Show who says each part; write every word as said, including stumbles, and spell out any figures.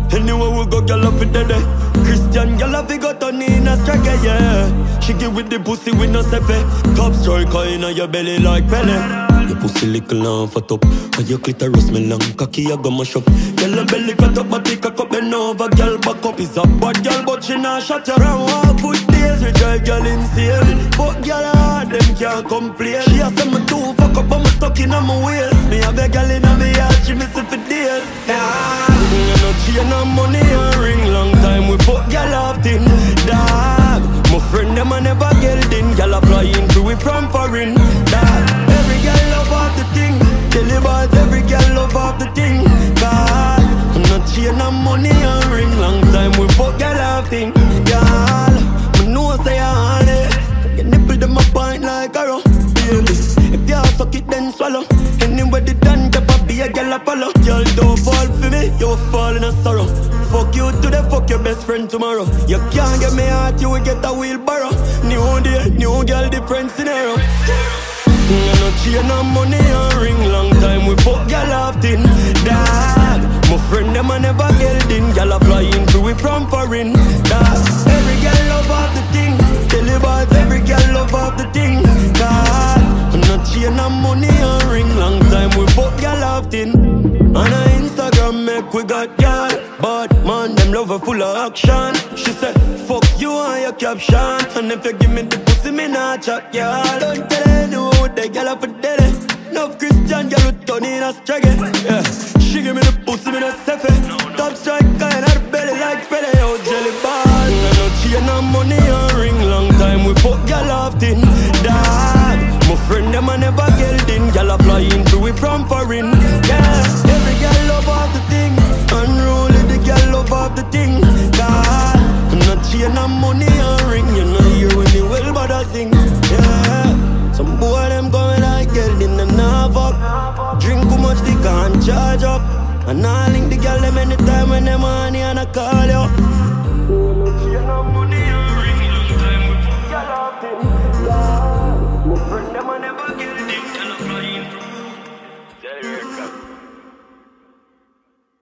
Speaker 1: Anyway we go, girl up in the day. Christian girl up, we got on in a striker, yeah. She give with the pussy with no sepe. Top striker in your belly like Pele. Your pussy little and fat up, and your clitoris me long cocky, I go mash up. Girl, her belly cut up, but pick a cup and over. Girl, back up is a bad girl, but she not shut her. Round walk with days, we drive girl insane. But girl hard, them can't complain. She a say me too fuck up, but me stuck in on my waist. Me have a girl in a me heart, she miss it for days. Nah, me no chain no money and ring. Long time we fuck girl often. Dog, my friend them a never get in. Girl applying to we from foreign. Dog, every girl love off the thing. Tell you about every girl love off the thing. Cause I'm not chain no money and ring. Long time we fuck girl often. Girl, me know say I honey. Your nipple them a point like arrow. If you suck it then swallow. Anyway the done top a be a girl a follow. Girl don't fall for me, you fall in a sorrow. Fuck you today, fuck your best friend tomorrow. You can't get me heart, you will get a wheelbarrow. New day, new girl, different scenario. You no chain no money and ring. Long time we fuck girl often. Dog, my friend them a never get in. Girl applying to we from foreign. Dog, every girl love off the thing. Tell you about every girl love off the thing. Dog, I'm not chain no money and ring. Long time we fuck girl often. On a Instagram make we got girl, but man them love her full of action. She said fuck you on your caption, and if you give me the pussy me not chat girl. Don't tell anyone what they girl up for dead. No Christian girl with turn in a struggle. Yeah, she give me the pussy me not safe. Top strike kind of belly like Pele. Oh jelly ball, no chain no money and ring. Long time we fuck girl often. Dog, my friend them a never get in. Girl applying to we from foreign. Yeah, every girl love off the thing. Unruly the girl love off the thing. God, I'm not chain no money and ring. You know hear when the well but I sing. Yeah, some boy them coming like girl in the fuck. Drink too much they can't charge up. And I link the girl them anytime when them money and I call you. I'm not chain no money and ring. Long time we fuck girl off the